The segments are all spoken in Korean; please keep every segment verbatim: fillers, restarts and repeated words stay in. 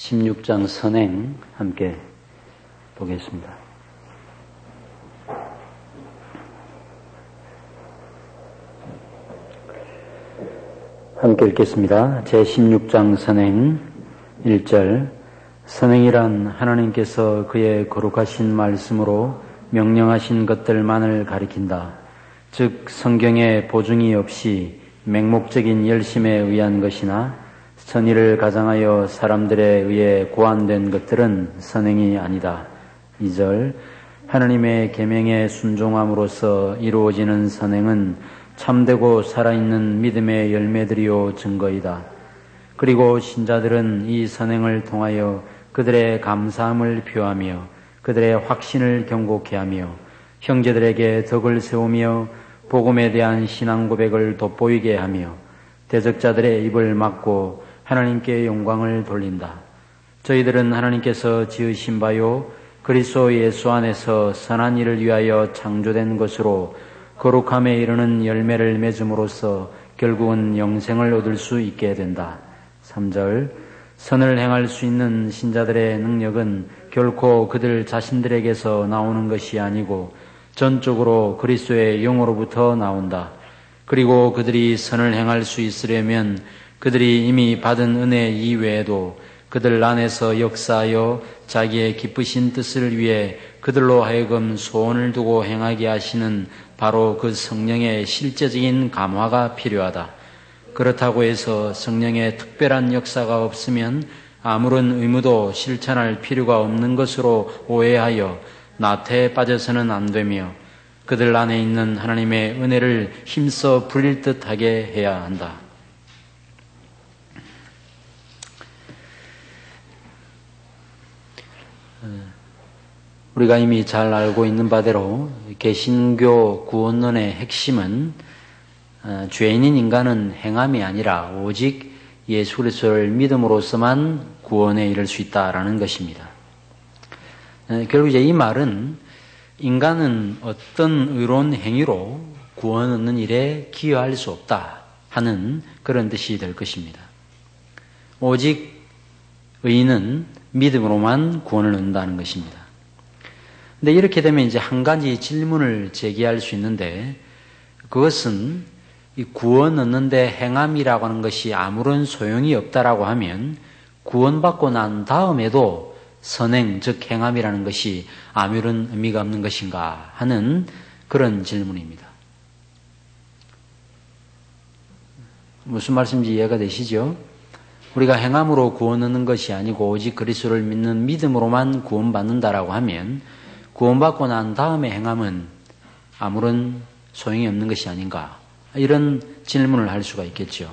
십육 장 선행 함께 보겠습니다. 함께 읽겠습니다. 제십육 장 선행 일 절. 선행이란 하나님께서 그의 거룩하신 말씀으로 명령하신 것들만을 가리킨다. 즉 성경에 보증이 없이 맹목적인 열심에 의한 것이나 선의를 가장하여 사람들에 의해 고안된 것들은 선행이 아니다. 이 절. 하나님의 계명에 순종함으로써 이루어지는 선행은 참되고 살아있는 믿음의 열매들이요 증거이다. 그리고 신자들은 이 선행을 통하여 그들의 감사함을 표하며 그들의 확신을 경고케 하며 형제들에게 덕을 세우며 복음에 대한 신앙 고백을 돋보이게 하며 대적자들의 입을 막고 하나님께 영광을 돌린다. 저희들은 하나님께서 지으신 바요 그리스도 예수 안에서 선한 일을 위하여 창조된 것으로 거룩함에 이르는 열매를 맺음으로써 결국은 영생을 얻을 수 있게 된다. 삼 절. 선을 행할 수 있는 신자들의 능력은 결코 그들 자신들에게서 나오는 것이 아니고 전적으로 그리스도의 영으로부터 나온다. 그리고 그들이 선을 행할 수 있으려면 그들이 이미 받은 은혜 이외에도 그들 안에서 역사하여 자기의 기쁘신 뜻을 위해 그들로 하여금 소원을 두고 행하게 하시는 바로 그 성령의 실제적인 감화가 필요하다. 그렇다고 해서 성령의 특별한 역사가 없으면 아무런 의무도 실천할 필요가 없는 것으로 오해하여 나태에 빠져서는 안 되며 그들 안에 있는 하나님의 은혜를 힘써 부릴 듯하게 해야 한다. 우리가 이미 잘 알고 있는 바대로 개신교 구원론의 핵심은 죄인인 인간은 행함이 아니라 오직 예수 그리스도를 믿음으로서만 구원에 이를 수 있다라는 것입니다. 결국 이제 이 말은 인간은 어떤 의로운 행위로 구원 얻는 일에 기여할 수 없다 하는 그런 뜻이 될 것입니다. 오직 의인은 믿음으로만 구원을 얻는다는 것입니다. 근데 이렇게 되면 이제 한 가지 질문을 제기할 수 있는데 그것은 이 구원 얻는데 행함이라고 하는 것이 아무런 소용이 없다라고 하면 구원받고 난 다음에도 선행, 즉 행함이라는 것이 아무런 의미가 없는 것인가 하는 그런 질문입니다. 무슨 말씀인지 이해가 되시죠? 우리가 행함으로 구원 얻는 것이 아니고 오직 그리스도를 믿는 믿음으로만 구원받는다라고 하면 구원받고 난 다음에 행함은 아무런 소용이 없는 것이 아닌가? 이런 질문을 할 수가 있겠죠.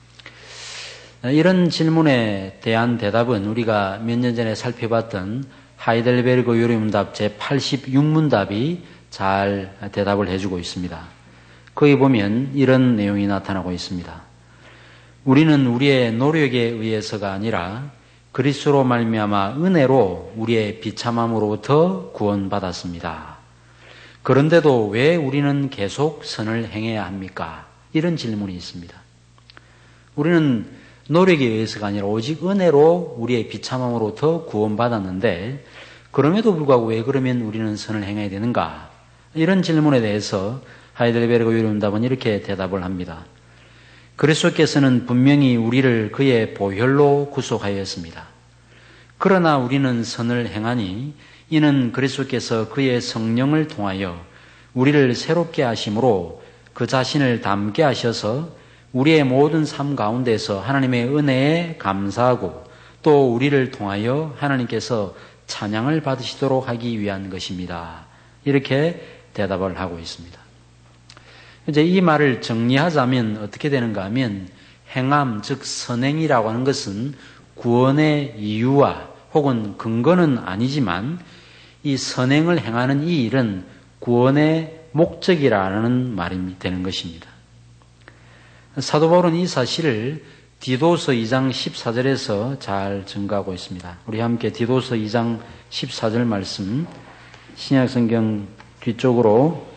이런 질문에 대한 대답은 우리가 몇 년 전에 살펴봤던 하이델베르그 요리문답 제팔십육 문답이 잘 대답을 해주고 있습니다. 거기 보면 이런 내용이 나타나고 있습니다. 우리는 우리의 노력에 의해서가 아니라 그리스도로 말미암아 은혜로 우리의 비참함으로부터 구원받았습니다. 그런데도 왜 우리는 계속 선을 행해야 합니까? 이런 질문이 있습니다. 우리는 노력에 의해서가 아니라 오직 은혜로 우리의 비참함으로부터 구원받았는데 그럼에도 불구하고 왜 그러면 우리는 선을 행해야 되는가? 이런 질문에 대해서 하이델베르그 요리문답은 이렇게 대답을 합니다. 그리스도께서는 분명히 우리를 그의 보혈로 구속하였습니다. 그러나 우리는 선을 행하니 이는 그리스도께서 그의 성령을 통하여 우리를 새롭게 하심으로 그 자신을 닮게 하셔서 우리의 모든 삶 가운데서 하나님의 은혜에 감사하고 또 우리를 통하여 하나님께서 찬양을 받으시도록 하기 위한 것입니다. 이렇게 대답을 하고 있습니다. 이제 이 말을 정리하자면 어떻게 되는가 하면 행함, 즉 선행이라고 하는 것은 구원의 이유와 혹은 근거는 아니지만 이 선행을 행하는 이 일은 구원의 목적이라는 말이 되는 것입니다. 사도 바울은 이 사실을 디도서 이 장 십사 절에서 잘 증거하고 있습니다. 우리 함께 디도서 이 장 십사 절 말씀 신약성경 뒤쪽으로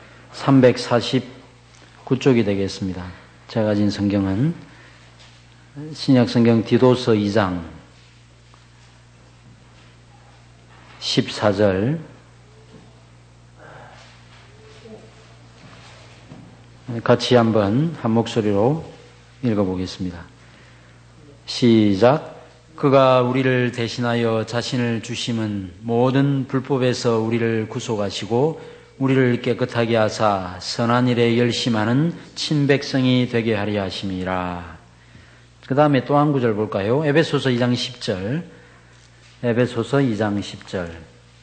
삼백사십구 쪽이 되겠습니다. 제가 가진 성경은 신약성경 디도서 이 장 십사 절 같이 한번 한 목소리로 읽어보겠습니다. 시작. 그가 우리를 대신하여 자신을 주심은 모든 불법에서 우리를 구속하시고 우리를 깨끗하게 하사 선한 일에 열심하는 친백성이 되게 하려 하심이라. 그 다음에 또 한 구절 볼까요? 에베소서 이 장 십 절. 에베소서 이 장 십 절.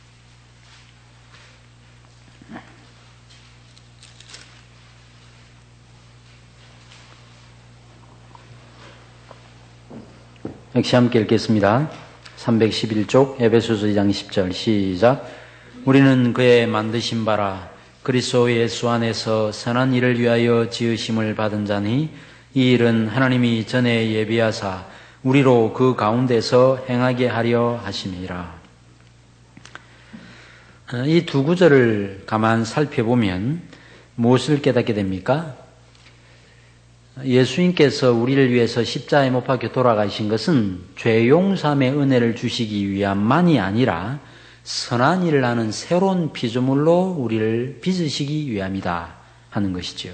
역시 함께 읽겠습니다. 삼백십일 쪽 에베소서 이 장 십 절 시작. 우리는 그의 만드신 바라 그리스도 예수 안에서 선한 일을 위하여 지으심을 받은 자니 이 일은 하나님이 전에 예비하사 우리로 그 가운데서 행하게 하려 하심이라. 이 두 구절을 가만 살펴보면 무엇을 깨닫게 됩니까? 예수님께서 우리를 위해서 십자가에 못 박혀 돌아가신 것은 죄 용서함의 은혜를 주시기 위함만이 아니라 선한 일을 하는 새로운 피조물로 우리를 빚으시기 위함이다 하는 것이죠.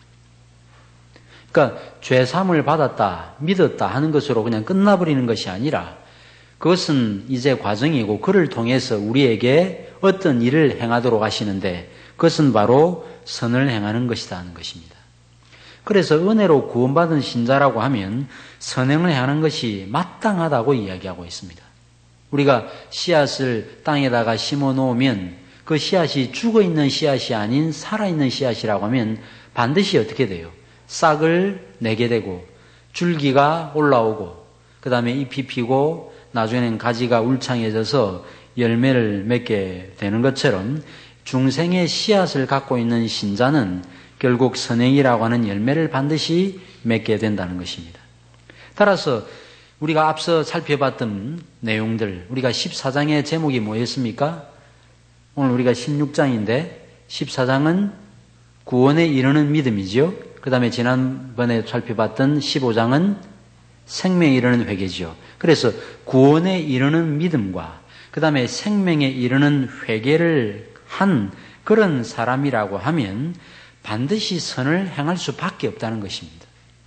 그러니까 죄 사함을 받았다, 믿었다 하는 것으로 그냥 끝나버리는 것이 아니라 그것은 이제 과정이고 그를 통해서 우리에게 어떤 일을 행하도록 하시는데 그것은 바로 선을 행하는 것이다 하는 것입니다. 그래서 은혜로 구원받은 신자라고 하면 선행을 행하는 것이 마땅하다고 이야기하고 있습니다. 우리가 씨앗을 땅에다가 심어 놓으면 그 씨앗이 죽어있는 씨앗이 아닌 살아있는 씨앗이라고 하면 반드시 어떻게 돼요? 싹을 내게 되고 줄기가 올라오고 그 다음에 잎이 피고 나중에는 가지가 울창해져서 열매를 맺게 되는 것처럼 중생의 씨앗을 갖고 있는 신자는 결국 선행이라고 하는 열매를 반드시 맺게 된다는 것입니다. 따라서 우리가 앞서 살펴봤던 내용들, 우리가 십사 장의 제목이 뭐였습니까? 오늘 우리가 십육 장인데 십사 장은 구원에 이르는 믿음이죠. 그 다음에 지난번에 살펴봤던 십오 장은 생명에 이르는 회개죠. 그래서 구원에 이르는 믿음과 그 다음에 생명에 이르는 회개를 한 그런 사람이라고 하면 반드시 선을 행할 수밖에 없다는 것입니다.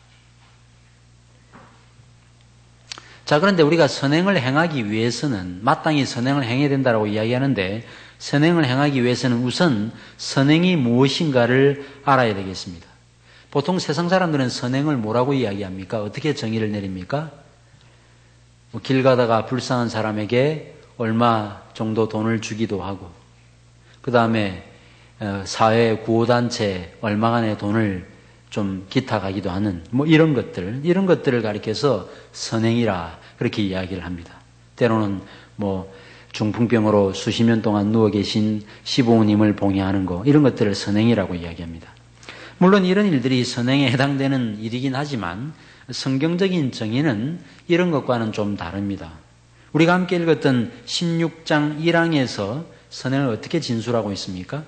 자, 그런데 우리가 선행을 행하기 위해서는 마땅히 선행을 행해야 된다고 이야기하는데 선행을 행하기 위해서는 우선 선행이 무엇인가를 알아야 되겠습니다. 보통 세상 사람들은 선행을 뭐라고 이야기합니까? 어떻게 정의를 내립니까? 뭐 길 가다가 불쌍한 사람에게 얼마 정도 돈을 주기도 하고 그 다음에 사회 구호단체 얼마간의 돈을 좀 기탁하기도 하는 뭐 이런 것들, 이런 것들을 가리켜서 선행이라 그렇게 이야기를 합니다. 때로는 뭐 중풍병으로 수십 년 동안 누워 계신 시부모님을 봉양하는 거, 이런 것들을 선행이라고 이야기합니다. 물론 이런 일들이 선행에 해당되는 일이긴 하지만 성경적인 정의는 이런 것과는 좀 다릅니다. 우리가 함께 읽었던 십육 장 일 항에서 선행을 어떻게 진술하고 있습니까?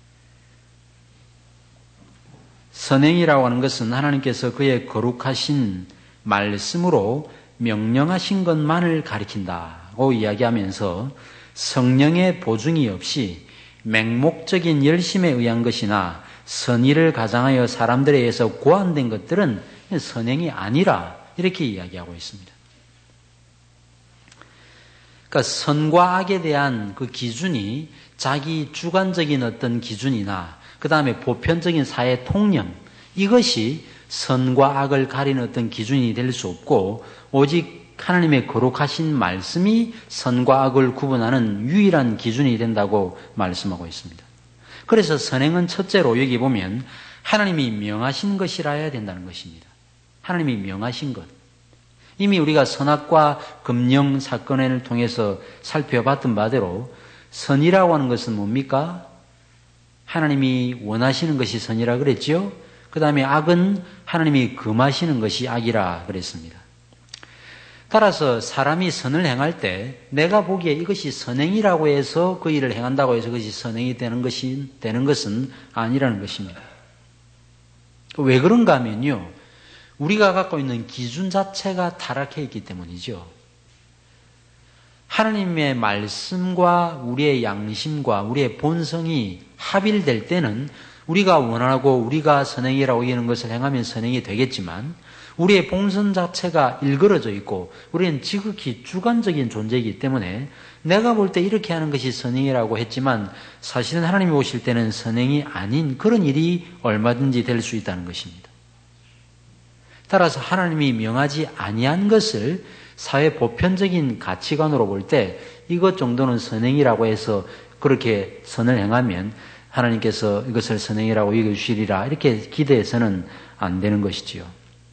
선행이라고 하는 것은 하나님께서 그의 거룩하신 말씀으로 명령하신 것만을 가리킨다고 이야기하면서 성령의 보증이 없이 맹목적인 열심에 의한 것이나 선의를 가장하여 사람들에 의해서 고안된 것들은 선행이 아니라 이렇게 이야기하고 있습니다. 그러니까 선과 악에 대한 그 기준이 자기 주관적인 어떤 기준이나 그 다음에 보편적인 사회 통념, 이것이 선과 악을 가리는 어떤 기준이 될 수 없고 오직 하나님의 거룩하신 말씀이 선과 악을 구분하는 유일한 기준이 된다고 말씀하고 있습니다. 그래서 선행은 첫째로 여기 보면 하나님이 명하신 것이라 해야 된다는 것입니다. 하나님이 명하신 것. 이미 우리가 선악과 금령 사건을 통해서 살펴봤던 바대로 선이라고 하는 것은 뭡니까? 하나님이 원하시는 것이 선이라 그랬죠. 그 다음에 악은 하나님이 금하시는 것이 악이라 그랬습니다. 따라서 사람이 선을 행할 때 내가 보기에 이것이 선행이라고 해서 그 일을 행한다고 해서 그것이 선행이 되는 것이 되는 것은 아니라는 것입니다. 왜 그런가 하면요, 우리가 갖고 있는 기준 자체가 타락해 있기 때문이죠. 하나님의 말씀과 우리의 양심과 우리의 본성이 합일될 때는 우리가 원하고 우리가 선행이라고 여기는 것을 행하면 선행이 되겠지만 우리의 본성 자체가 일그러져 있고 우리는 지극히 주관적인 존재이기 때문에 내가 볼 때 이렇게 하는 것이 선행이라고 했지만 사실은 하나님이 오실 때는 선행이 아닌 그런 일이 얼마든지 될 수 있다는 것입니다. 따라서 하나님이 명하지 아니한 것을 사회 보편적인 가치관으로 볼 때 이것 정도는 선행이라고 해서 그렇게 선을 행하면 하나님께서 이것을 선행이라고 여겨주시리라 이렇게 기대해서는 안 되는 것이지요.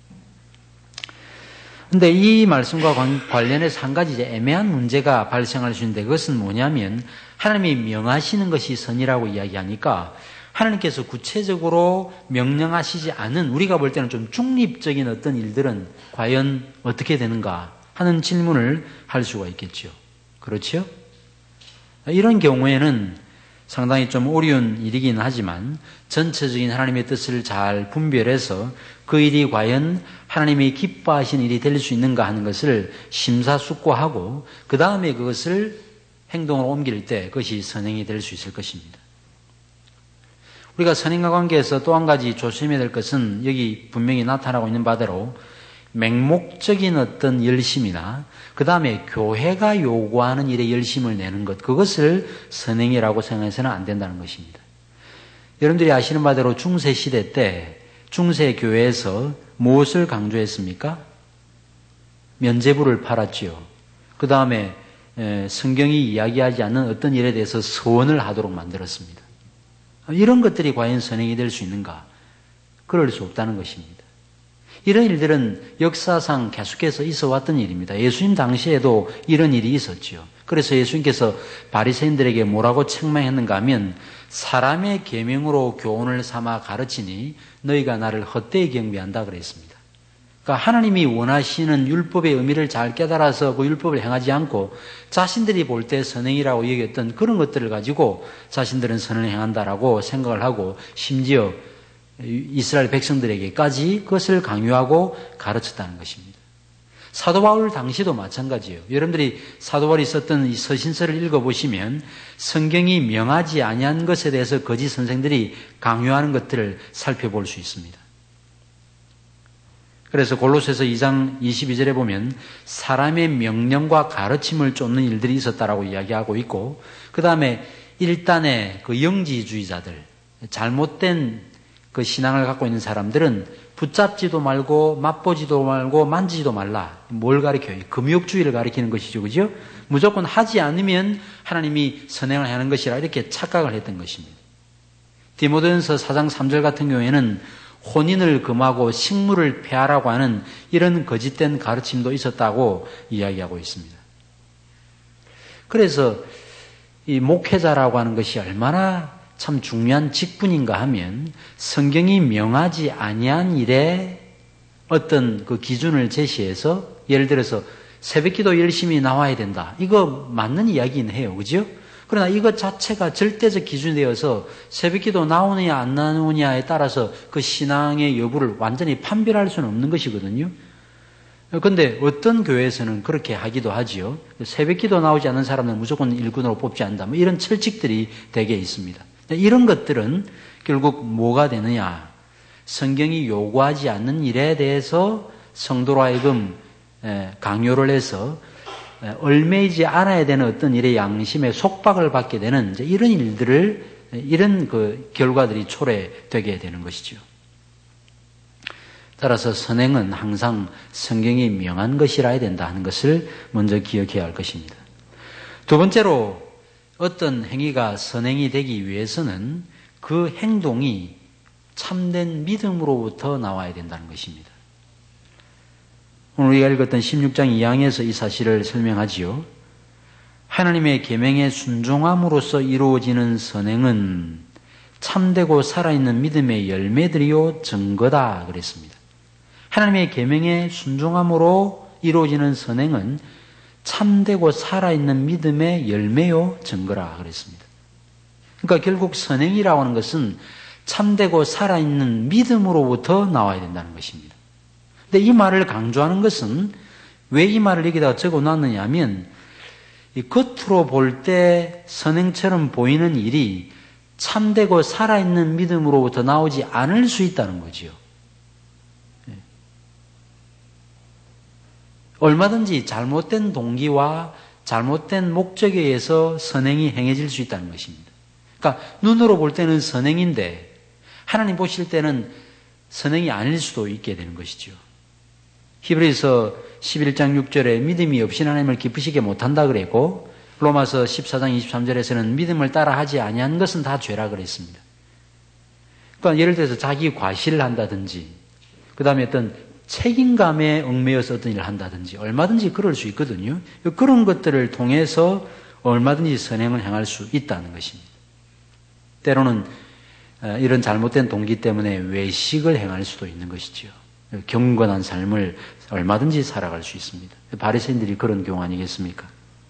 그런데 이 말씀과 관련해서 한 가지 이제 애매한 문제가 발생할 수 있는데 그것은 뭐냐면 하나님이 명하시는 것이 선이라고 이야기하니까 하나님께서 구체적으로 명령하시지 않은 우리가 볼 때는 좀 중립적인 어떤 일들은 과연 어떻게 되는가 하는 질문을 할 수가 있겠죠. 그렇죠? 이런 경우에는 상당히 좀 어려운 일이긴 하지만 전체적인 하나님의 뜻을 잘 분별해서 그 일이 과연 하나님이 기뻐하신 일이 될 수 있는가 하는 것을 심사숙고하고 그 다음에 그것을 행동으로 옮길 때 그것이 선행이 될 수 있을 것입니다. 우리가 선행과 관계에서 또 한 가지 조심해야 될 것은 여기 분명히 나타나고 있는 바대로 맹목적인 어떤 열심이나 그 다음에 교회가 요구하는 일에 열심을 내는 것 그것을 선행이라고 생각해서는 안 된다는 것입니다. 여러분들이 아시는 바대로 중세시대 때 중세교회에서 무엇을 강조했습니까? 면죄부를 팔았지요. 그 다음에 성경이 이야기하지 않는 어떤 일에 대해서 서원을 하도록 만들었습니다. 이런 것들이 과연 선행이 될 수 있는가? 그럴 수 없다는 것입니다. 이런 일들은 역사상 계속해서 있어 왔던 일입니다. 예수님 당시에도 이런 일이 있었지요. 그래서 예수님께서 바리새인들에게 뭐라고 책망했는가 하면 사람의 계명으로 교훈을 삼아 가르치니 너희가 나를 헛되이 경배한다 그랬습니다. 그러니까 하나님이 원하시는 율법의 의미를 잘 깨달아서 그 율법을 행하지 않고 자신들이 볼 때 선행이라고 여겼던 그런 것들을 가지고 자신들은 선을 행한다라고 생각을 하고 심지어 이스라엘 백성들에게까지 그것을 강요하고 가르쳤다는 것입니다. 사도 바울 당시도 마찬가지예요. 여러분들이 사도 바울이 썼던 이 서신서를 읽어보시면 성경이 명하지 아니한 것에 대해서 거짓 선생들이 강요하는 것들을 살펴볼 수 있습니다. 그래서 골로새서 이 장 이십이 절에 보면 사람의 명령과 가르침을 쫓는 일들이 있었다라고 이야기하고 있고 그 다음에 일단의 그 영지주의자들 잘못된 그 신앙을 갖고 있는 사람들은 붙잡지도 말고 맛보지도 말고 만지지도 말라. 뭘 가리켜요? 금욕주의를 가리키는 것이죠. 그죠? 무조건 하지 않으면 하나님이 선행을 하는 것이라 이렇게 착각을 했던 것입니다. 디모데전서 사 장 삼 절 같은 경우에는 혼인을 금하고 식물을 폐하라고 하는 이런 거짓된 가르침도 있었다고 이야기하고 있습니다. 그래서 이 목회자라고 하는 것이 얼마나 참 중요한 직분인가 하면 성경이 명하지 아니한 일에 어떤 그 기준을 제시해서 예를 들어서 새벽기도 열심히 나와야 된다. 이거 맞는 이야기는 해요. 그죠? 그러나 이것 자체가 절대적 기준이 되어서 새벽기도 나오느냐 안 나오느냐에 따라서 그 신앙의 여부를 완전히 판별할 수는 없는 것이거든요. 그런데 어떤 교회에서는 그렇게 하기도 하지요. 새벽기도 나오지 않는 사람은 무조건 일꾼으로 뽑지 않는다. 뭐 이런 철칙들이 대개 있습니다. 이런 것들은 결국 뭐가 되느냐? 성경이 요구하지 않는 일에 대해서 성도로 하여금 강요를 해서 얽매이지 않아야 되는 어떤 일의 양심에 속박을 받게 되는 이런 일들을 이런 그 결과들이 초래되게 되는 것이죠. 따라서 선행은 항상 성경이 명한 것이라 해야 된다 하는 것을 먼저 기억해야 할 것입니다. 두 번째로 어떤 행위가 선행이 되기 위해서는 그 행동이 참된 믿음으로부터 나와야 된다는 것입니다. 오늘 우리가 읽었던 십육 장 이 항에서 이 사실을 설명하지요. 하나님의 계명에 순종함으로써 이루어지는 선행은 참되고 살아있는 믿음의 열매들이요 증거다 그랬습니다. 하나님의 계명에 순종함으로 이루어지는 선행은 참되고 살아있는 믿음의 열매요 증거라 그랬습니다. 그러니까 결국 선행이라고 하는 것은 참되고 살아있는 믿음으로부터 나와야 된다는 것입니다. 근데 이 말을 강조하는 것은 왜 이 말을 여기다가 적어 놨느냐 하면 이 겉으로 볼 때 선행처럼 보이는 일이 참되고 살아있는 믿음으로부터 나오지 않을 수 있다는 거지요. 얼마든지 잘못된 동기와 잘못된 목적에 의해서 선행이 행해질 수 있다는 것입니다. 그러니까 눈으로 볼 때는 선행인데 하나님 보실 때는 선행이 아닐 수도 있게 되는 것이죠. 히브리서 십일 장 육 절에 믿음이 없이 하나님을 기쁘시게 못한다 그랬고 로마서 십사 장 이십삼 절에서는 믿음을 따라 하지 아니한 것은 다 죄라 그랬습니다. 그러니까 예를 들어서 자기 과시를 한다든지 그 다음에 어떤 책임감에 얽매여서 어떤 일을 한다든지 얼마든지 그럴 수 있거든요. 그런 것들을 통해서 얼마든지 선행을 행할 수 있다는 것입니다. 때로는 이런 잘못된 동기 때문에 외식을 행할 수도 있는 것이죠. 경건한 삶을 얼마든지 살아갈 수 있습니다. 바리새인들이 그런 경우 아니겠습니까?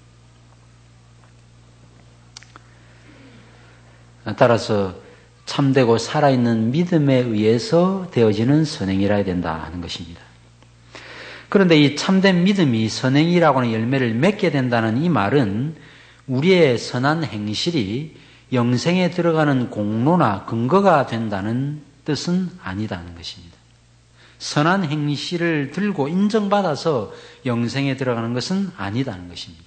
따라서 참되고 살아있는 믿음에 의해서 되어지는 선행이라 해야 된다 하는 것입니다. 그런데 이 참된 믿음이 선행이라고 하는 열매를 맺게 된다는 이 말은 우리의 선한 행실이 영생에 들어가는 공로나 근거가 된다는 뜻은 아니다는 것입니다. 선한 행실을 들고 인정받아서 영생에 들어가는 것은 아니다는 것입니다.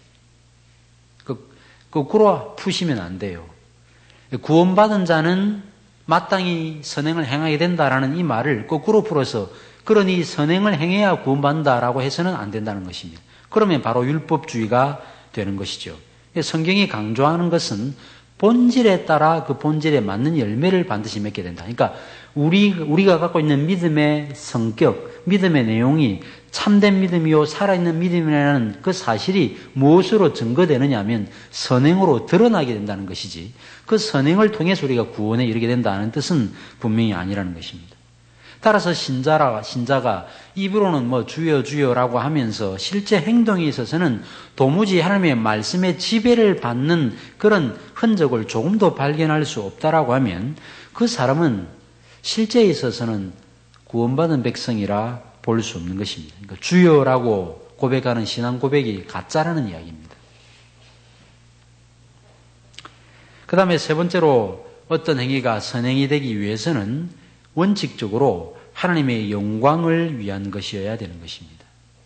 거꾸로 푸시면 안 돼요. 구원받은 자는 마땅히 선행을 행하게 된다라는 이 말을 거꾸로 풀어서 그러니 선행을 행해야 구원받는다라고 해서는 안 된다는 것입니다. 그러면 바로 율법주의가 되는 것이죠. 성경이 강조하는 것은 본질에 따라 그 본질에 맞는 열매를 반드시 맺게 된다. 그러니까 우리, 우리가 갖고 있는 믿음의 성격, 믿음의 내용이 참된 믿음이요 살아있는 믿음이라는 그 사실이 무엇으로 증거되느냐 하면 선행으로 드러나게 된다는 것이지 그 선행을 통해서 우리가 구원에 이르게 된다는 뜻은 분명히 아니라는 것입니다. 따라서 신자라, 신자가 입으로는 뭐 주여 주여라고 하면서 실제 행동에 있어서는 도무지 하나님의 말씀의 지배를 받는 그런 흔적을 조금도 발견할 수 없다라고 하면 그 사람은 실제에 있어서는 구원받은 백성이라 볼 수 없는 것입니다. 그러니까 주여라고 고백하는 신앙 고백이 가짜라는 이야기입니다. 그 다음에 세 번째로 어떤 행위가 선행이 되기 위해서는 원칙적으로 하나님의 영광을 위한 것이어야 되는 것입니다.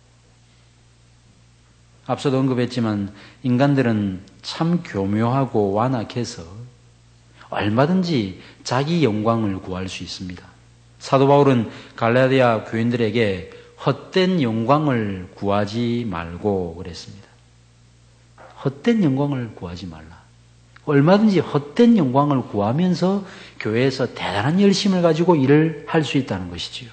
앞서도 언급했지만 인간들은 참 교묘하고 완악해서 얼마든지 자기 영광을 구할 수 있습니다. 사도 바울은 갈라디아 교인들에게 헛된 영광을 구하지 말고 그랬습니다. 헛된 영광을 구하지 말라. 얼마든지 헛된 영광을 구하면서 교회에서 대단한 열심을 가지고 일을 할 수 있다는 것이지요.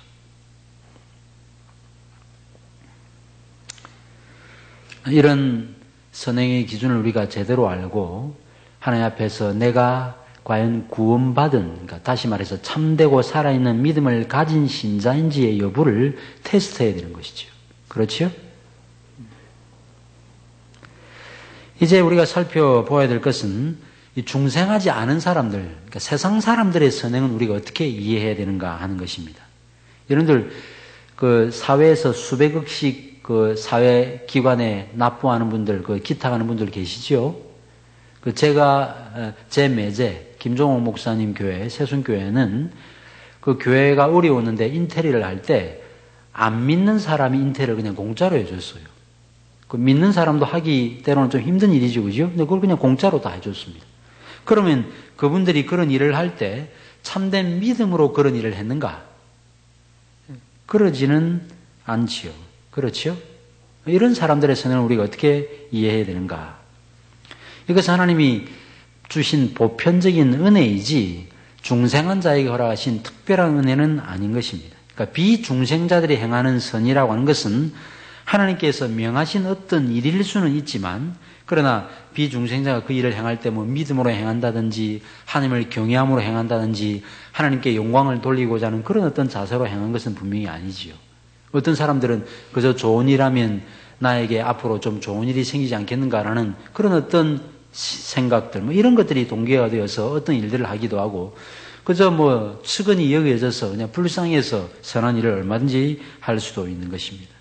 이런 선행의 기준을 우리가 제대로 알고 하나님 앞에서 내가 과연 구원받은, 그러니까 다시 말해서 참되고 살아있는 믿음을 가진 신자인지의 여부를 테스트해야 되는 것이죠. 그렇죠? 이제 우리가 살펴보아야 될 것은 이 중생하지 않은 사람들, 그러니까 세상 사람들의 선행은 우리가 어떻게 이해해야 되는가 하는 것입니다. 여러분들 그 사회에서 수백억씩 그 사회 기관에 납부하는 분들, 그 기탁하는 분들 계시죠? 그 제가 제 매제 김종옥 목사님 교회 세순교회는 그 교회가 어려웠는데 인테리어를 할 때 안 믿는 사람이 인테리어를 그냥 공짜로 해줬어요. 그 믿는 사람도 하기 때로는 좀 힘든 일이죠, 그죠? 근데 그걸 그냥 공짜로 다 해줬습니다. 그러면 그분들이 그런 일을 할 때 참된 믿음으로 그런 일을 했는가? 그러지는 않지요. 그렇죠? 이런 사람들의 선행을 우리가 어떻게 이해해야 되는가? 이것은 하나님이 주신 보편적인 은혜이지 중생한 자에게 허락하신 특별한 은혜는 아닌 것입니다. 그러니까 비중생자들이 행하는 선이라고 하는 것은 하나님께서 명하신 어떤 일일 수는 있지만 그러나 비중생자가 그 일을 행할 때 뭐 믿음으로 행한다든지 하나님을 경외함으로 행한다든지 하나님께 영광을 돌리고자 하는 그런 어떤 자세로 행한 것은 분명히 아니지요. 어떤 사람들은 그저 좋은 일하면 나에게 앞으로 좀 좋은 일이 생기지 않겠는가라는 그런 어떤 생각들, 뭐 이런 것들이 동기가 되어서 어떤 일들을 하기도 하고 그저 뭐 측은히 여겨져서 그냥 불쌍해서 선한 일을 얼마든지 할 수도 있는 것입니다.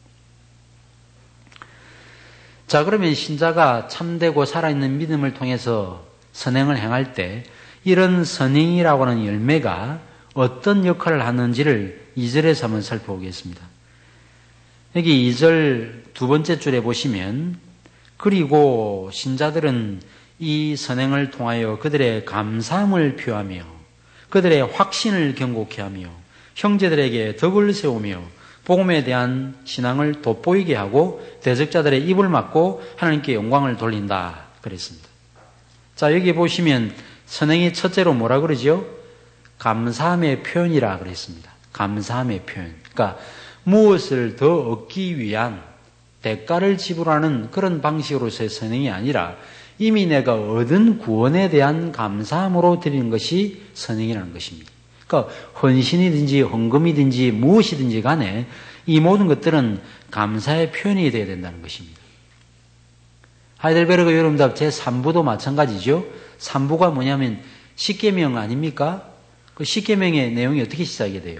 자, 그러면 신자가 참되고 살아있는 믿음을 통해서 선행을 행할 때 이런 선행이라고 하는 열매가 어떤 역할을 하는지를 이 절에서 한번 살펴보겠습니다. 여기 이 절 두 번째 줄에 보시면 그리고 신자들은 이 선행을 통하여 그들의 감사함을 표하며 그들의 확신을 경고케 하며 형제들에게 덕을 세우며 복음에 대한 신앙을 돋보이게 하고 대적자들의 입을 막고 하나님께 영광을 돌린다 그랬습니다. 자, 여기 보시면 선행이 첫째로 뭐라 그러죠? 감사함의 표현이라 그랬습니다. 감사함의 표현. 그러니까 무엇을 더 얻기 위한 대가를 지불하는 그런 방식으로서의 선행이 아니라 이미 내가 얻은 구원에 대한 감사함으로 드리는 것이 선행이라는 것입니다. 그러니까 헌신이든지 헌금이든지 무엇이든지 간에 이 모든 것들은 감사의 표현이 되어야 된다는 것입니다. 하이델베르그 요름답 제삼 부도 마찬가지죠. 삼 부가 뭐냐면 십계명 아닙니까? 그 십계명의 내용이 어떻게 시작이 돼요?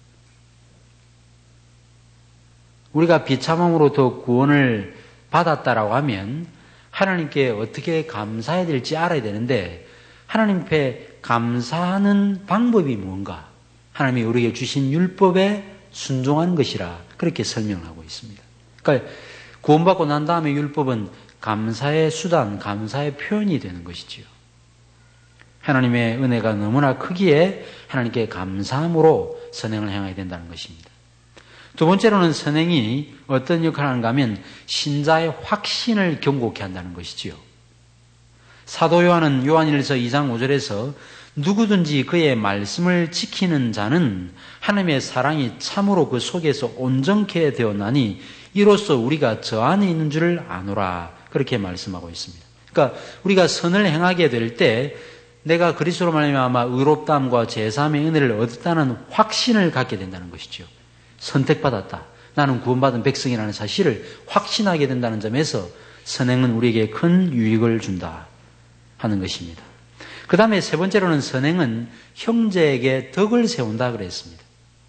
우리가 비참함으로부터 구원을 받았다라고 하면 하나님께 어떻게 감사해야 될지 알아야 되는데 하나님께 감사하는 방법이 뭔가? 하나님이 우리에게 주신 율법에 순종하는 것이라 그렇게 설명하고 있습니다. 그러니까 구원받고 난 다음에 율법은 감사의 수단, 감사의 표현이 되는 것이지요. 하나님의 은혜가 너무나 크기에 하나님께 감사함으로 선행을 행해야 된다는 것입니다. 두 번째로는 선행이 어떤 역할을 하는가 하면 신자의 확신을 경고케 한다는 것이지요. 사도 요한은 요한일서 이 장 오 절에서 누구든지 그의 말씀을 지키는 자는 하나님의 사랑이 참으로 그 속에서 온전케 되었나니 이로써 우리가 저 안에 있는 줄을 아노라 그렇게 말씀하고 있습니다. 그러니까 우리가 선을 행하게 될 때 내가 그리스도로 말미암아 의롭다함과 제사함의 은혜를 얻었다는 확신을 갖게 된다는 것이죠. 선택받았다. 나는 구원받은 백성이라는 사실을 확신하게 된다는 점에서 선행은 우리에게 큰 유익을 준다 하는 것입니다. 그 다음에 세 번째로는 선행은 형제에게 덕을 세운다 그랬습니다.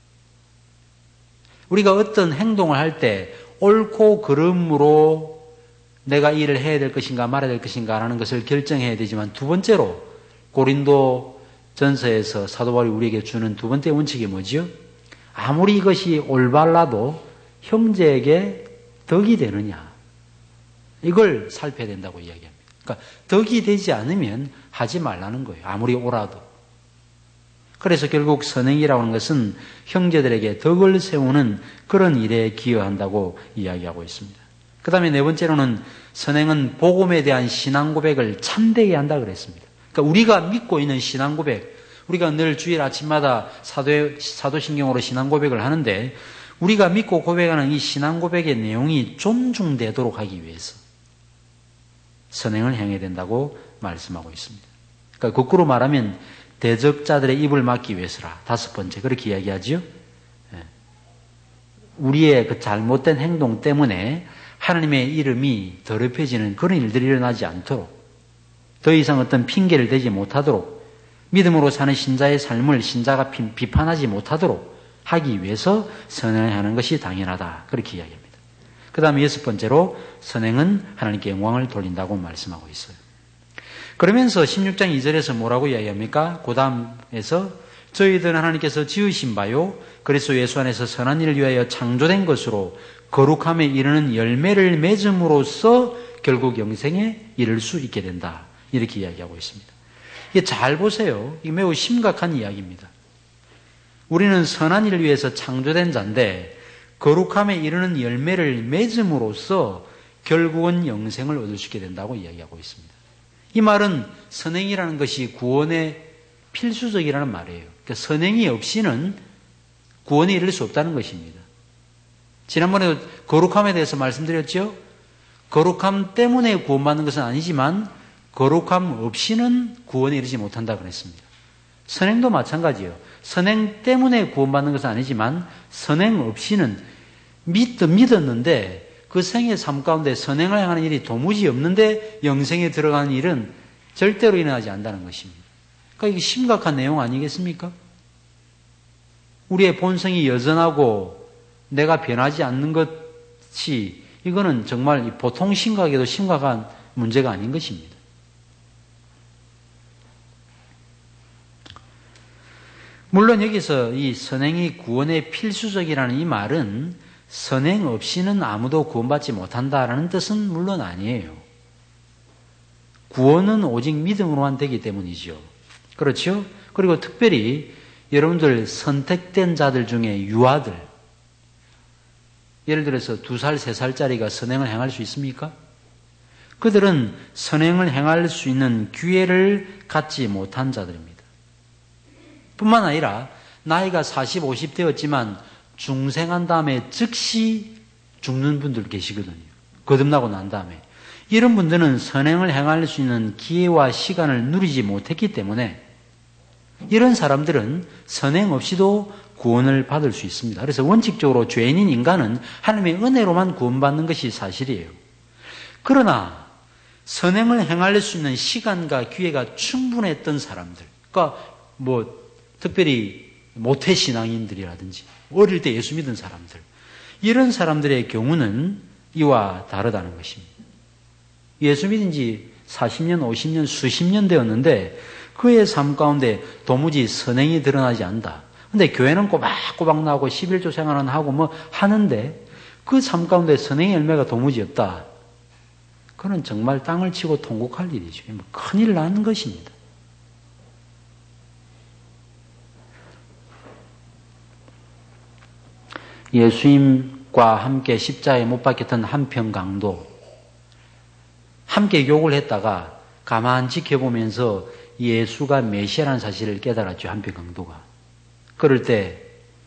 우리가 어떤 행동을 할 때 옳고 그름으로 내가 이 일을 해야 될 것인가 말아야 될 것인가 라는 것을 결정해야 되지만 두 번째로 고린도 전서에서 사도 바울이 우리에게 주는 두 번째 원칙이 뭐지요? 아무리 이것이 올바라도 형제에게 덕이 되느냐 이걸 살펴야 된다고 이야기합니다. 그러니까 덕이 되지 않으면 하지 말라는 거예요. 아무리 옳아도. 그래서 결국 선행이라고 하는 것은 형제들에게 덕을 세우는 그런 일에 기여한다고 이야기하고 있습니다. 그 다음에 네 번째로는 선행은 복음에 대한 신앙 고백을 참되게 한다 그랬습니다. 그러니까 우리가 믿고 있는 신앙 고백, 우리가 늘 주일 아침마다 사도, 사도신경으로 신앙 고백을 하는데 우리가 믿고 고백하는 이 신앙 고백의 내용이 존중되도록 하기 위해서 선행을 행해야 된다고 말씀하고 있습니다. 그러니까 거꾸로 말하면 대적자들의 입을 막기 위해서라. 다섯 번째 그렇게 이야기하죠. 우리의 그 잘못된 행동 때문에 하나님의 이름이 더럽혀지는 그런 일들이 일어나지 않도록 더 이상 어떤 핑계를 대지 못하도록 믿음으로 사는 신자의 삶을 신자가 비판하지 못하도록 하기 위해서 선행을 하는 것이 당연하다. 그렇게 이야기합니다. 그 다음에 여섯 번째로 선행은 하나님께 영광을 돌린다고 말씀하고 있어요. 그러면서 십육 장 이 절에서 뭐라고 이야기합니까? 그 다음에서 저희들은 하나님께서 지으신 바요 그리스도 예수 안에서 선한 일을 위하여 창조된 것으로 거룩함에 이르는 열매를 맺음으로써 결국 영생에 이를 수 있게 된다. 이렇게 이야기하고 있습니다. 이게 잘 보세요. 이게 매우 심각한 이야기입니다. 우리는 선한 일을 위해서 창조된 자인데 거룩함에 이르는 열매를 맺음으로써 결국은 영생을 얻을 수 있게 된다고 이야기하고 있습니다. 이 말은 선행이라는 것이 구원의 필수적이라는 말이에요. 그러니까 선행이 없이는 구원에 이를 수 없다는 것입니다. 지난번에 거룩함에 대해서 말씀드렸죠? 거룩함 때문에 구원받는 것은 아니지만 거룩함 없이는 구원에 이르지 못한다 그랬습니다. 선행도 마찬가지예요. 선행 때문에 구원받는 것은 아니지만 선행 없이는 믿, 믿었는데 그 생의 삶 가운데 선행을 행하는 일이 도무지 없는데 영생에 들어가는 일은 절대로 일어나지 않는다는 것입니다. 그러니까 그러니까 이게 심각한 내용 아니겠습니까? 우리의 본성이 여전하고 내가 변하지 않는 것이 이거는 정말 보통 심각에도 심각한 문제가 아닌 것입니다. 물론 여기서 이 선행이 구원의 필수적이라는 이 말은 선행 없이는 아무도 구원받지 못한다라는 뜻은 물론 아니에요. 구원은 오직 믿음으로만 되기 때문이죠. 그렇죠? 그리고 특별히 여러분들 선택된 자들 중에 유아들, 예를 들어서 두 살, 세 살짜리가 선행을 행할 수 있습니까? 그들은 선행을 행할 수 있는 기회를 갖지 못한 자들입니다. 뿐만 아니라 나이가 사십, 오십 되었지만 중생한 다음에 즉시 죽는 분들 계시거든요. 거듭나고 난 다음에. 이런 분들은 선행을 행할 수 있는 기회와 시간을 누리지 못했기 때문에 이런 사람들은 선행 없이도 구원을 받을 수 있습니다. 그래서 원칙적으로 죄인인 인간은 하나님의 은혜로만 구원받는 것이 사실이에요. 그러나 선행을 행할 수 있는 시간과 기회가 충분했던 사람들, 그러니까 뭐 특별히 모태신앙인들이라든지 어릴 때 예수 믿은 사람들, 이런 사람들의 경우는 이와 다르다는 것입니다. 예수 믿은 지 사십 년, 오십 년, 수십 년 되었는데 그의 삶 가운데 도무지 선행이 드러나지 않는다. 근데 교회는 꼬박꼬박 나오고 십일조 생활은 하고 뭐 하는데 그 삶 가운데 선행의 열매가 도무지 없다. 그건 정말 땅을 치고 통곡할 일이죠. 큰일 나는 것입니다. 예수님과 함께 십자가에 못 박혔던 한평 강도, 함께 욕을 했다가 가만 지켜보면서 예수가 메시아라는 사실을 깨달았죠. 한평 강도가. 그럴 때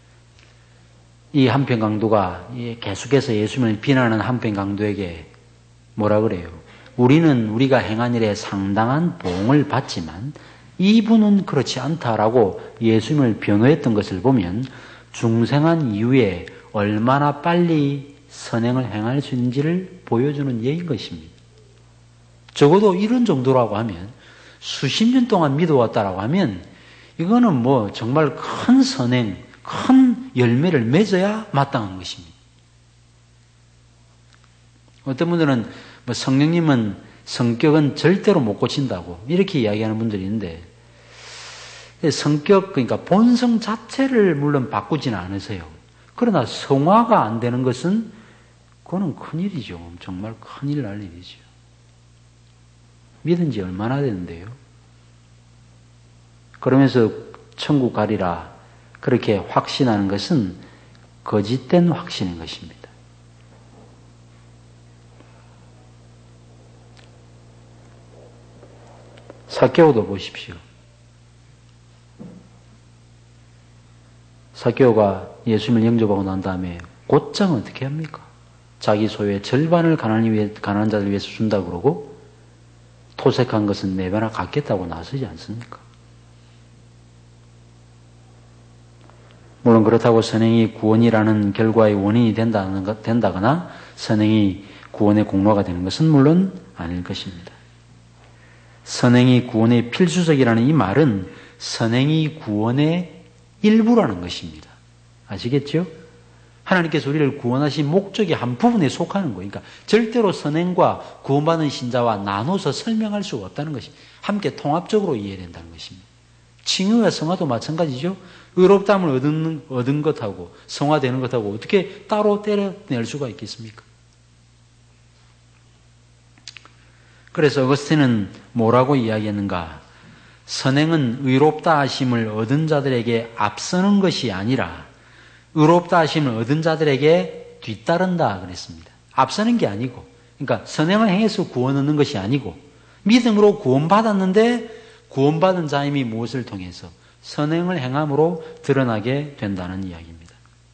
이 한평 강도가 계속해서 예수님을 비난하는 한평 강도에게 뭐라 그래요? 우리는 우리가 행한 일에 상당한 보응을 받지만 이분은 그렇지 않다라고 예수님을 변호했던 것을 보면 중생한 이후에 얼마나 빨리 선행을 행할 수 있는지를 보여주는 예인 것입니다. 적어도 이런 정도라고 하면 수십 년 동안 믿어왔다라고 하면 이거는 뭐 정말 큰 선행, 큰 열매를 맺어야 마땅한 것입니다. 어떤 분들은 뭐 성령님은 성격은 절대로 못 고친다고 이렇게 이야기하는 분들이 있는데 성격, 그러니까 본성 자체를 물론 바꾸지는 않으세요. 그러나 성화가 안 되는 것은 그거는 큰일이죠. 정말 큰일 날 일이죠. 믿은 지 얼마나 됐는데요. 그러면서 천국 가리라 그렇게 확신하는 것은 거짓된 확신인 것입니다. 삭개오도 보십시오. 삭개오가 예수님을 영접하고 난 다음에 곧장 어떻게 합니까? 자기 소유의 절반을 가난을 위해, 가난한 자들 위해서 준다고 그러고 토색한 것은 네 배나 갚겠다고 나서지 않습니까? 물론 그렇다고 선행이 구원이라는 결과의 원인이 된다는, 된다거나 선행이 구원의 공로가 되는 것은 물론 아닐 것입니다. 선행이 구원의 필수적이라는 이 말은 선행이 구원의 일부라는 것입니다. 아시겠죠? 하나님께서 우리를 구원하신 목적의 한 부분에 속하는 거예요. 그러니까 절대로 선행과 구원받은 신자와 나눠서 설명할 수가 없다는 것입니다. 함께 통합적으로 이해된다는 것입니다. 칭의와 성화도 마찬가지죠. 의롭다함을 얻은, 얻은 것하고 성화되는 것하고 어떻게 따로 떼어낼 수가 있겠습니까? 그래서 어거스틴은 뭐라고 이야기했는가? 선행은 의롭다 하심을 얻은 자들에게 앞서는 것이 아니라 의롭다 하심을 얻은 자들에게 뒤따른다 그랬습니다. 앞서는 게 아니고, 그러니까 선행을 행해서 구원 얻는 것이 아니고 믿음으로 구원받았는데 구원받은 자임이 무엇을 통해서? 선행을 행함으로 드러나게 된다는 이야기입니다.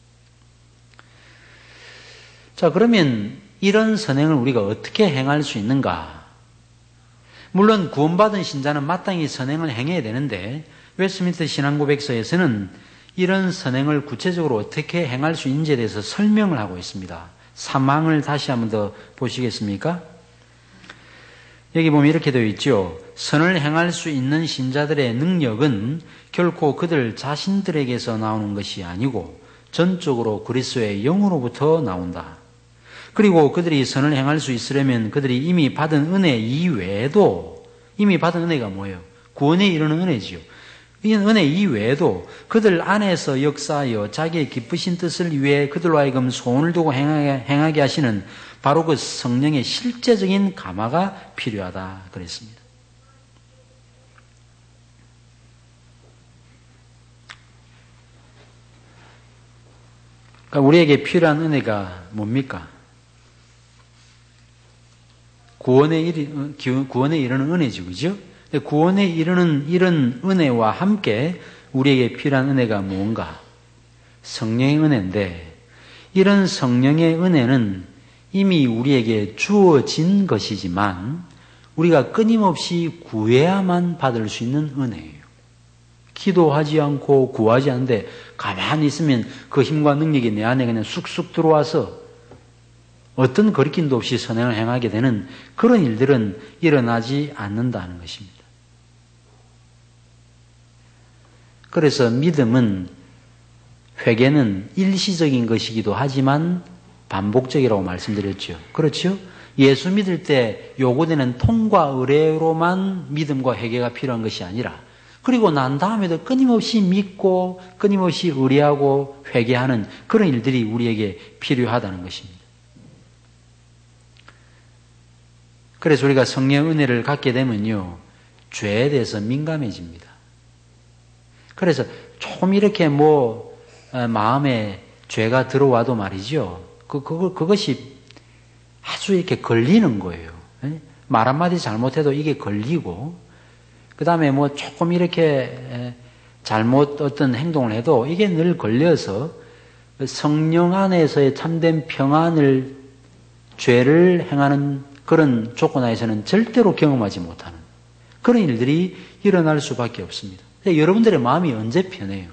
자, 그러면 이런 선행을 우리가 어떻게 행할 수 있는가? 물론 구원받은 신자는 마땅히 선행을 행해야 되는데 웨스트민스터 신앙고백서에서는 이런 선행을 구체적으로 어떻게 행할 수 있는지에 대해서 설명을 하고 있습니다. 삼 항을 다시 한번 더 보시겠습니까? 여기 보면 이렇게 되어 있죠. 선을 행할 수 있는 신자들의 능력은 결코 그들 자신들에게서 나오는 것이 아니고 전적으로 그리스도의 영으로부터 나온다. 그리고 그들이 선을 행할 수 있으려면 그들이 이미 받은 은혜 이외에도, 이미 받은 은혜가 뭐예요? 구원에 이르는 은혜지요. 이 은혜 이외에도 그들 안에서 역사하여 자기의 기쁘신 뜻을 위해 그들로 하여금 소원을 두고 행하게, 행하게 하시는 바로 그 성령의 실제적인 감화가 필요하다 그랬습니다. 그러니까 우리에게 필요한 은혜가 뭡니까? 구원에 이르, 구원에 이르는 은혜죠, 그죠? 구원에 이르는 이런 은혜와 함께 우리에게 필요한 은혜가 무언가? 성령의 은혜인데, 이런 성령의 은혜는 이미 우리에게 주어진 것이지만 우리가 끊임없이 구해야만 받을 수 있는 은혜예요. 기도하지 않고 구하지 않는데 가만히 있으면 그 힘과 능력이 내 안에 그냥 쑥쑥 들어와서 어떤 거리낌도 없이 선행을 행하게 되는 그런 일들은 일어나지 않는다는 것입니다. 그래서 믿음은, 회개는 일시적인 것이기도 하지만 반복적이라고 말씀드렸죠. 그렇죠? 예수 믿을 때 요구되는 통과 의례로만 믿음과 회개가 필요한 것이 아니라, 그리고 난 다음에도 끊임없이 믿고 끊임없이 의뢰하고 회개하는 그런 일들이 우리에게 필요하다는 것입니다. 그래서 우리가 성령의 은혜를 갖게 되면요, 죄에 대해서 민감해집니다. 그래서 조금 이렇게 뭐 마음에 죄가 들어와도 말이죠, 그, 그, 그것이 아주 이렇게 걸리는 거예요. 말 한마디 잘못해도 이게 걸리고, 그 다음에 뭐 조금 이렇게 잘못 어떤 행동을 해도 이게 늘 걸려서 성령 안에서의 참된 평안을, 죄를 행하는 그런 조건 하에서는 절대로 경험하지 못하는 그런 일들이 일어날 수밖에 없습니다. 여러분들의 마음이 언제 편해요?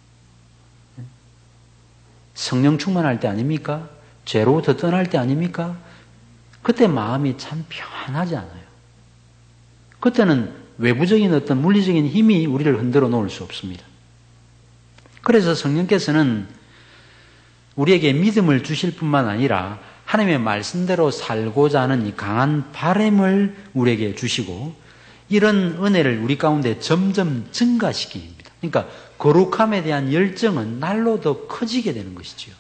성령 충만할 때 아닙니까? 죄로부터 떠날 때 아닙니까? 그때 마음이 참 평안하지 않아요. 그때는 외부적인 어떤 물리적인 힘이 우리를 흔들어 놓을 수 없습니다. 그래서 성령께서는 우리에게 믿음을 주실 뿐만 아니라 하나님의 말씀대로 살고자 하는 이 강한 바람을 우리에게 주시고, 이런 은혜를 우리 가운데 점점 증가시킵니다. 그러니까 거룩함에 대한 열정은 날로 더 커지게 되는 것이지요.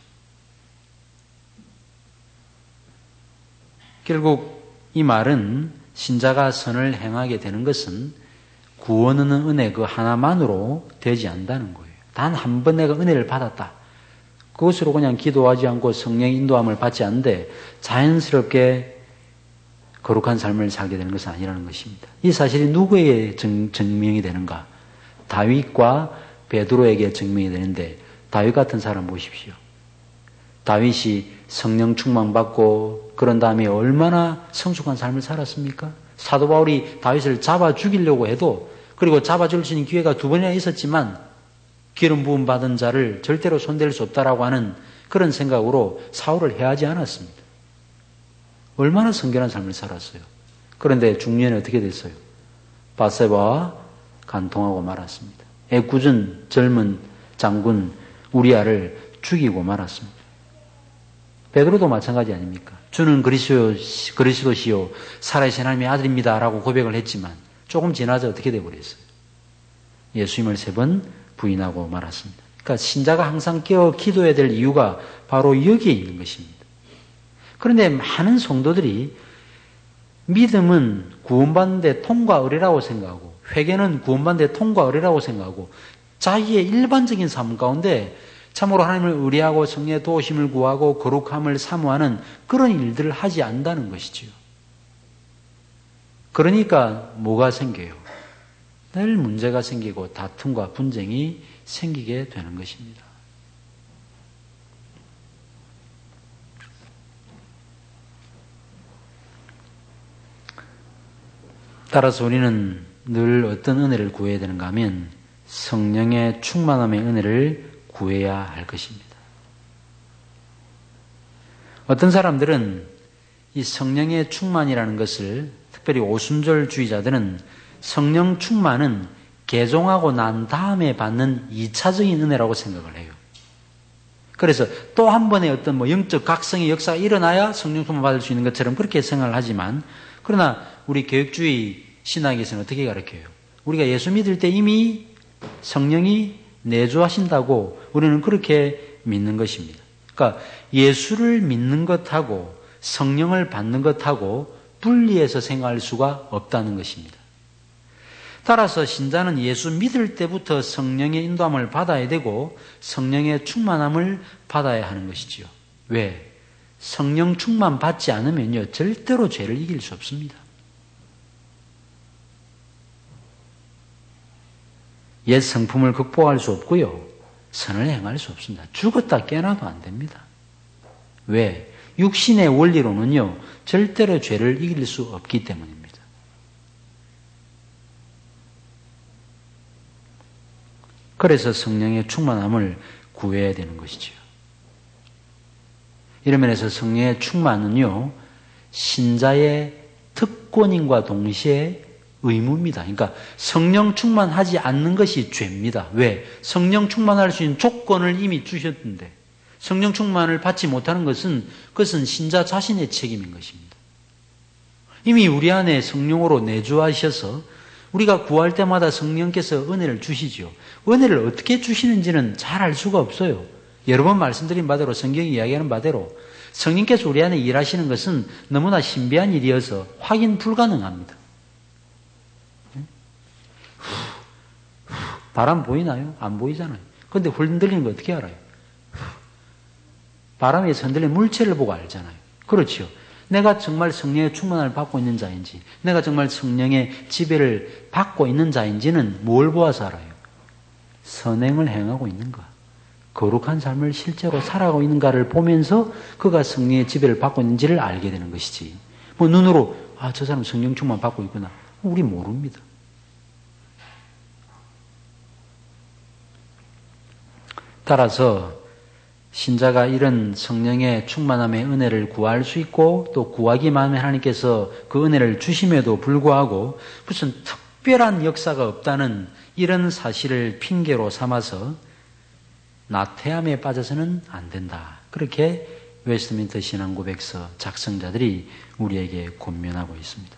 결국 이 말은 신자가 선을 행하게 되는 것은 구원하는 은혜 그 하나만으로 되지 않는다는 거예요. 단 한 번 내가 은혜를 받았다, 그것으로 그냥 기도하지 않고 성령의 인도함을 받지 않는데 자연스럽게 거룩한 삶을 살게 되는 것은 아니라는 것입니다. 이 사실이 누구에게 증, 증명이 되는가? 다윗과 베드로에게 증명이 되는데, 다윗 같은 사람 보십시오. 다윗이 성령 충만받고 그런 다음에 얼마나 성숙한 삶을 살았습니까? 사도 바울이 다윗을 잡아 죽이려고 해도, 그리고 잡아 죽일 수 있는 기회가 두 번이나 있었지만 기름 부음 받은 자를 절대로 손댈 수 없다라고 하는 그런 생각으로 사울을 해하지 않았습니다. 얼마나 성결한 삶을 살았어요. 그런데 중년에 어떻게 됐어요? 바세바와 간통하고 말았습니다. 애꿎은 젊은 장군 우리아를 죽이고 말았습니다. 베드로도 마찬가지 아닙니까? 주는 그리스도, 그리스도시요 살아계신 하나님의 아들입니다 라고 고백을 했지만 조금 지나자 어떻게 돼버렸어요? 예수님을 세 번 부인하고 말았습니다. 그러니까 신자가 항상 깨어 기도해야 될 이유가 바로 여기에 있는 것입니다. 그런데 많은 성도들이 믿음은 구원받는 데 통과 의례라고 생각하고, 회개는 구원받는 데 통과 의례라고 생각하고, 자기의 일반적인 삶 가운데 참으로 하나님을 의뢰하고 성령의 도우심을 구하고 거룩함을 사모하는 그런 일들을 하지 않는다는 것이지요. 그러니까 뭐가 생겨요? 늘 문제가 생기고 다툼과 분쟁이 생기게 되는 것입니다. 따라서 우리는 늘 어떤 은혜를 구해야 되는가 하면 성령의 충만함의 은혜를 구해야 할 것입니다. 어떤 사람들은 이 성령의 충만이라는 것을 특별히 오순절주의자들은 성령 충만은 개종하고 난 다음에 받는 이차적인 은혜라고 생각을 해요. 그래서 또 한 번의 어떤 뭐 영적 각성의 역사가 일어나야 성령 충만 받을 수 있는 것처럼 그렇게 생각을 하지만, 그러나 우리 교육주의 신학에서는 어떻게 가르쳐요? 우리가 예수 믿을 때 이미 성령이 내주하신다고 우리는 그렇게 믿는 것입니다. 그러니까 예수를 믿는 것하고 성령을 받는 것하고 분리해서 생각할 수가 없다는 것입니다. 따라서 신자는 예수 믿을 때부터 성령의 인도함을 받아야 되고 성령의 충만함을 받아야 하는 것이지요. 왜? 성령 충만 받지 않으면요, 절대로 죄를 이길 수 없습니다. 옛 성품을 극복할 수 없고요, 선을 행할 수 없습니다. 죽었다 깨어나도 안 됩니다. 왜? 육신의 원리로는요, 절대로 죄를 이길 수 없기 때문입니다. 그래서 성령의 충만함을 구해야 되는 것이죠. 이런 면에서 성령의 충만은요, 신자의 특권인과 동시에 의무입니다. 그러니까 성령 충만하지 않는 것이 죄입니다. 왜? 성령 충만할 수 있는 조건을 이미 주셨는데 성령 충만을 받지 못하는 것은 그것은 신자 자신의 책임인 것입니다. 이미 우리 안에 성령으로 내주하셔서 우리가 구할 때마다 성령께서 은혜를 주시죠. 은혜를 어떻게 주시는지는 잘 알 수가 없어요. 여러 번 말씀드린 바대로, 성경이 이야기하는 바대로 성령께서 우리 안에 일하시는 것은 너무나 신비한 일이어서 확인 불가능합니다. 바람 보이나요? 안 보이잖아요. 그런데 흔들리는 거 어떻게 알아요? 바람에서 흔들리는 물체를 보고 알잖아요. 그렇죠. 내가 정말 성령의 충만함을 받고 있는 자인지, 내가 정말 성령의 지배를 받고 있는 자인지는 뭘 보아서 알아요? 선행을 행하고 있는가, 거룩한 삶을 실제로 살아가고 있는가를 보면서 그가 성령의 지배를 받고 있는지를 알게 되는 것이지, 뭐 눈으로 아, 저 사람 성령 충만 받고 있구나, 우리 모릅니다. 따라서 신자가 이런 성령의 충만함의 은혜를 구할 수 있고 또 구하기만 하면 하나님께서 그 은혜를 주심에도 불구하고 무슨 특별한 역사가 없다는 이런 사실을 핑계로 삼아서 나태함에 빠져서는 안 된다. 그렇게 웨스트민스터 신앙고백서 작성자들이 우리에게 권면하고 있습니다.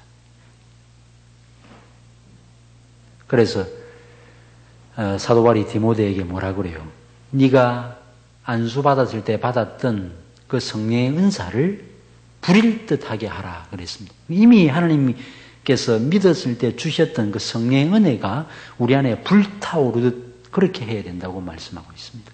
그래서 사도 바울이 디모데에게 뭐라 그래요? 네가 안수 받았을 때 받았던 그 성령의 은사를 부릴 듯하게 하라 그랬습니다. 이미 하나님께서 믿었을 때 주셨던 그 성령의 은혜가 우리 안에 불타오르듯 그렇게 해야 된다고 말씀하고 있습니다.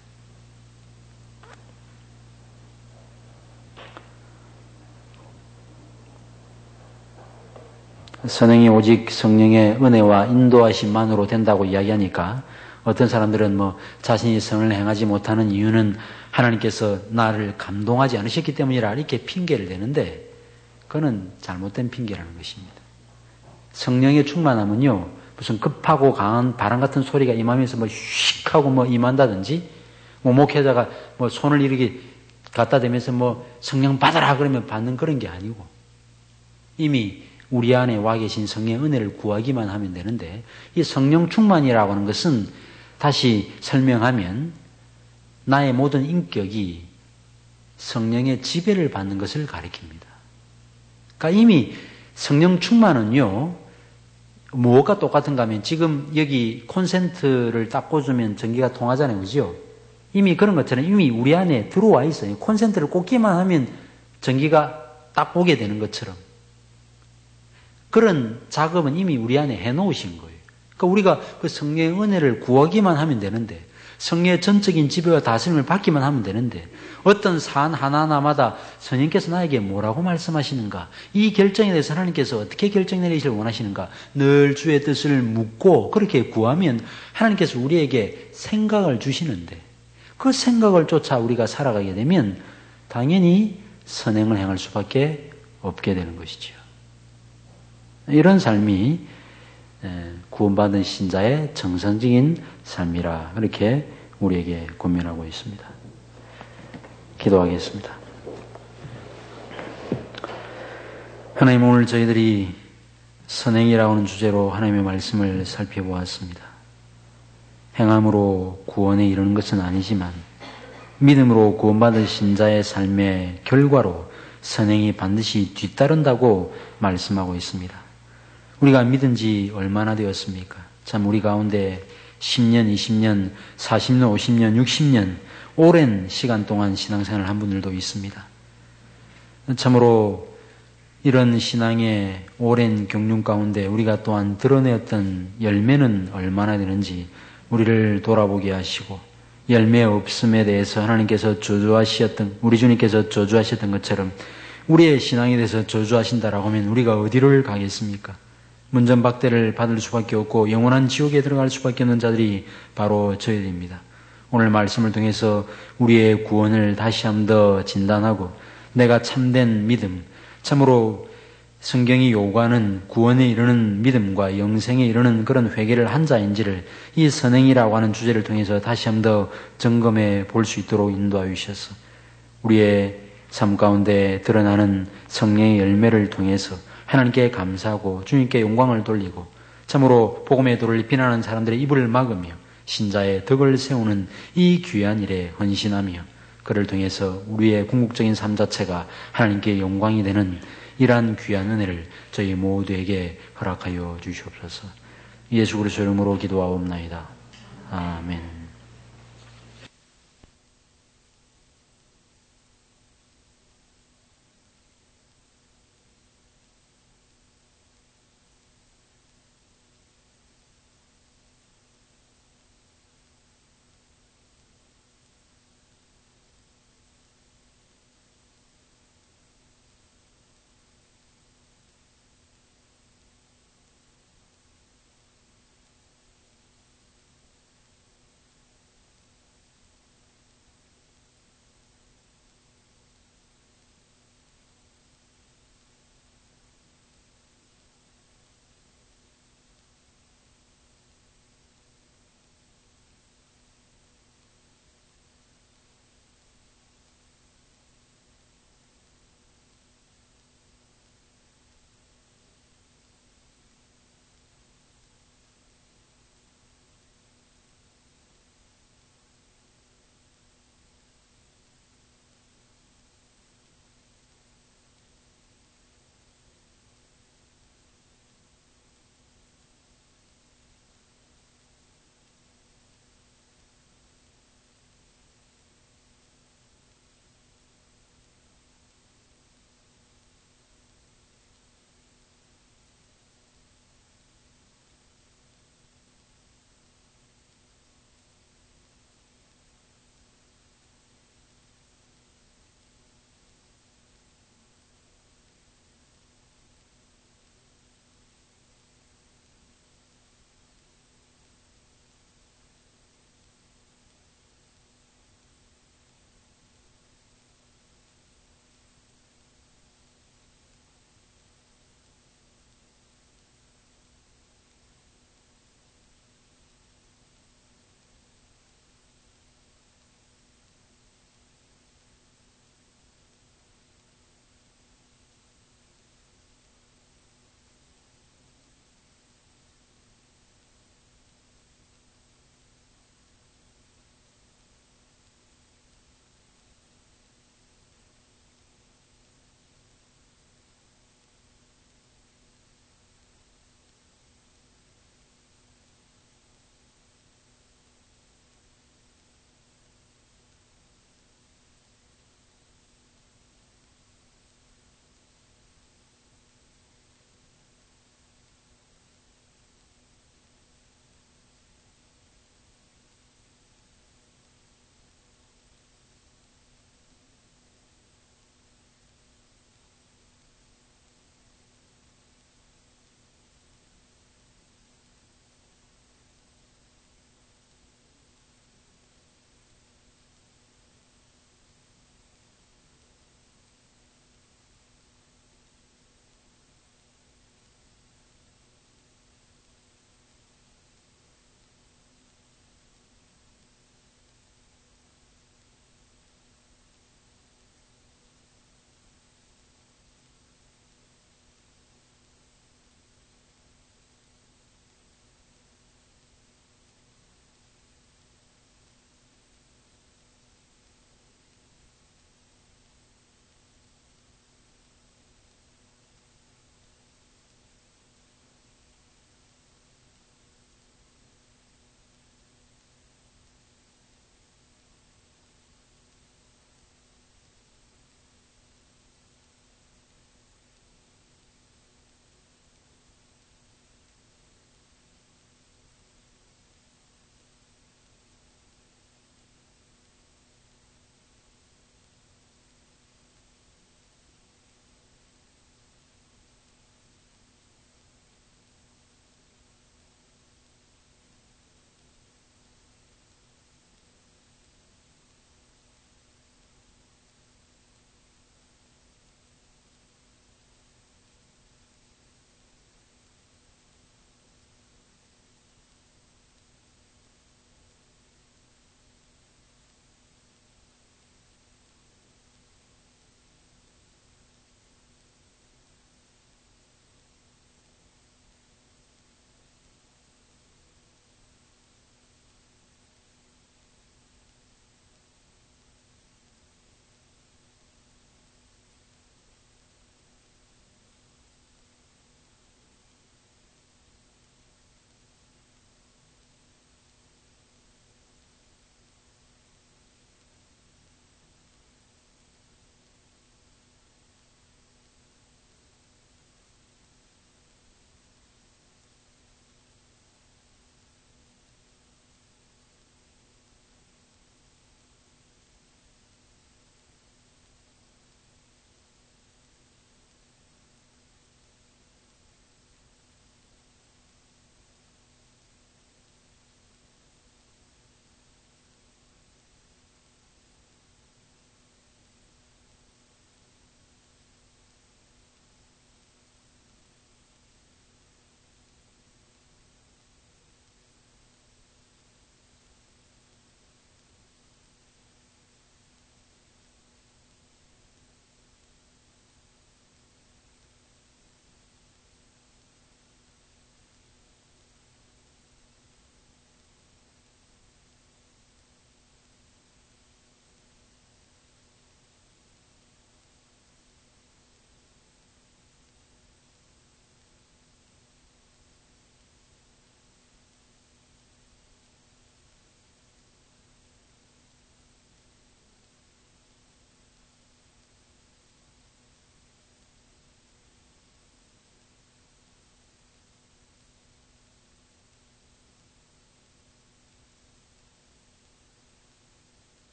선행이 오직 성령의 은혜와 인도하심만으로 된다고 이야기하니까 어떤 사람들은 뭐 자신이 선을 행하지 못하는 이유는 하나님께서 나를 감동하지 않으셨기 때문이라 이렇게 핑계를 대는데 그건 잘못된 핑계라는 것입니다. 성령의 충만함은요, 무슨 급하고 강한 바람 같은 소리가 임하면서 뭐 휙 하고 뭐 임한다든지, 뭐 목회자가 뭐 손을 이렇게 갖다 대면서 뭐 성령 받아라 그러면 받는 그런 게 아니고 이미 우리 안에 와 계신 성령의 은혜를 구하기만 하면 되는데, 이 성령 충만이라고 하는 것은 다시 설명하면 나의 모든 인격이 성령의 지배를 받는 것을 가리킵니다. 그러니까 이미 성령 충만은요, 무엇과 똑같은가 하면 지금 여기 콘센트를 딱 꽂으면 전기가 통하잖아요. 그죠? 이미 그런 것처럼 이미 우리 안에 들어와 있어요. 콘센트를 꽂기만 하면 전기가 딱 오게 되는 것처럼. 그런 작업은 이미 우리 안에 해놓으신 거예요. 그러니까 우리가 그 성령의 은혜를 구하기만 하면 되는데, 성령의 전적인 지배와 다스림을 받기만 하면 되는데, 어떤 사안 하나하나마다 성령께서 나에게 뭐라고 말씀하시는가, 이 결정에 대해서 하나님께서 어떻게 결정 내리시길 원하시는가, 늘 주의 뜻을 묻고 그렇게 구하면 하나님께서 우리에게 생각을 주시는데, 그 생각을 쫓아 우리가 살아가게 되면 당연히 선행을 행할 수밖에 없게 되는 것이죠. 이런 삶이 구원받은 신자의 정상적인 삶이라 그렇게 우리에게 권면하고 있습니다. 기도하겠습니다. 하나님, 오늘 저희들이 선행이라고 하는 주제로 하나님의 말씀을 살펴보았습니다. 행함으로 구원에 이르는 것은 아니지만 믿음으로 구원받은 신자의 삶의 결과로 선행이 반드시 뒤따른다고 말씀하고 있습니다. 우리가 믿은 지 얼마나 되었습니까? 참 우리 가운데 십 년, 이십 년, 사십 년, 오십 년, 육십 년 오랜 시간 동안 신앙생활을 한 분들도 있습니다. 참으로 이런 신앙의 오랜 경륜 가운데 우리가 또한 드러내었던 열매는 얼마나 되는지 우리를 돌아보게 하시고 열매 없음에 대해서 하나님께서 저주하셨던 우리 주님께서 저주하셨던 것처럼 우리의 신앙에 대해서 저주하신다라고 하면 우리가 어디를 가겠습니까? 문전박대를 받을 수밖에 없고 영원한 지옥에 들어갈 수밖에 없는 자들이 바로 저희들입니다. 오늘 말씀을 통해서 우리의 구원을 다시 한 번 더 진단하고 내가 참된 믿음, 참으로 성경이 요구하는 구원에 이르는 믿음과 영생에 이르는 그런 회개를 한 자인지를 이 선행이라고 하는 주제를 통해서 다시 한 번 더 점검해 볼 수 있도록 인도하여 주셔서 우리의 삶 가운데 드러나는 성령의 열매를 통해서 하나님께 감사하고 주님께 영광을 돌리고 참으로 복음의 도를 비난하는 사람들의 입을 막으며 신자의 덕을 세우는 이 귀한 일에 헌신하며 그를 통해서 우리의 궁극적인 삶 자체가 하나님께 영광이 되는 이러한 귀한 은혜를 저희 모두에게 허락하여 주시옵소서. 예수 그리스도 이름으로 기도하옵나이다. 아멘.